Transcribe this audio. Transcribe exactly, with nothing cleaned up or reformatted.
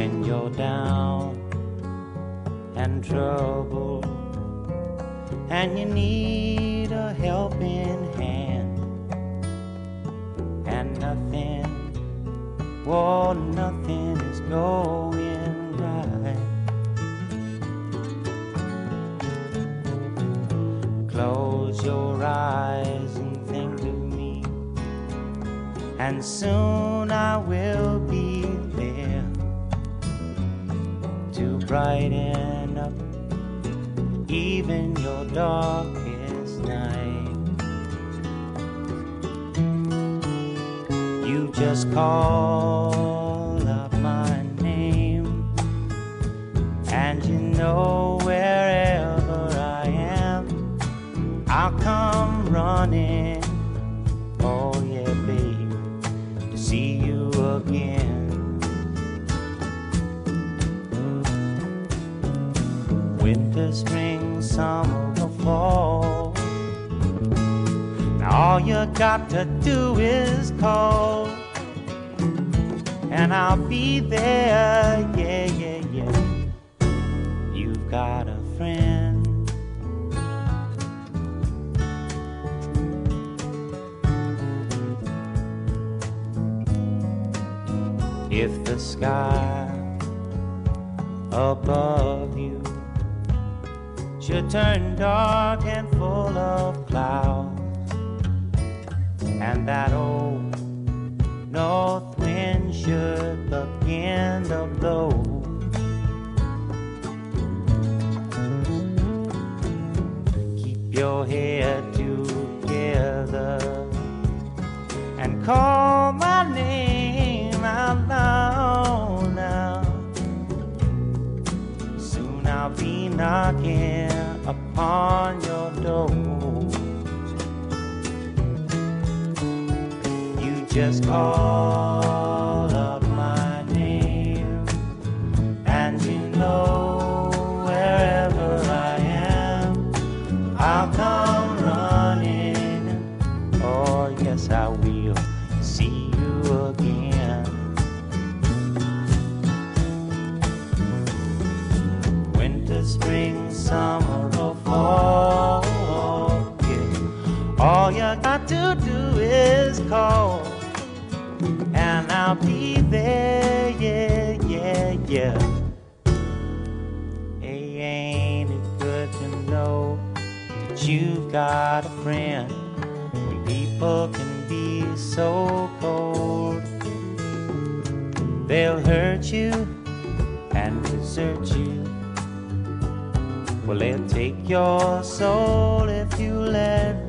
when you're down and troubled and you need a helping hand, and nothing, oh, nothing is going right. Close your eyes and think of me, and soon I will be there to brighten up even your darkest night. You just call out my name, and you know wherever I am, I'll come running. Oh yeah, babe, to see you again. Winter, spring, summer, or fall, now all you got to do is call, and I'll be there, yeah, yeah, yeah. You've got a friend. If the sky above you should turn dark and full of clouds, and that old north wind should begin to blow, keep your head together and call my name out loud now. Soon I'll be knocking upon your door. You just call out my name, and you know wherever I am, I'll come running. Oh yes, I will see you again. Winter, spring, summer, or fall, yeah. All you got to do is call, and I'll be there, yeah, yeah, yeah. Hey, ain't it good to know that you've got a friend when people can be so cold? They'll hurt you and desert you. Well, they'll take your soul if you let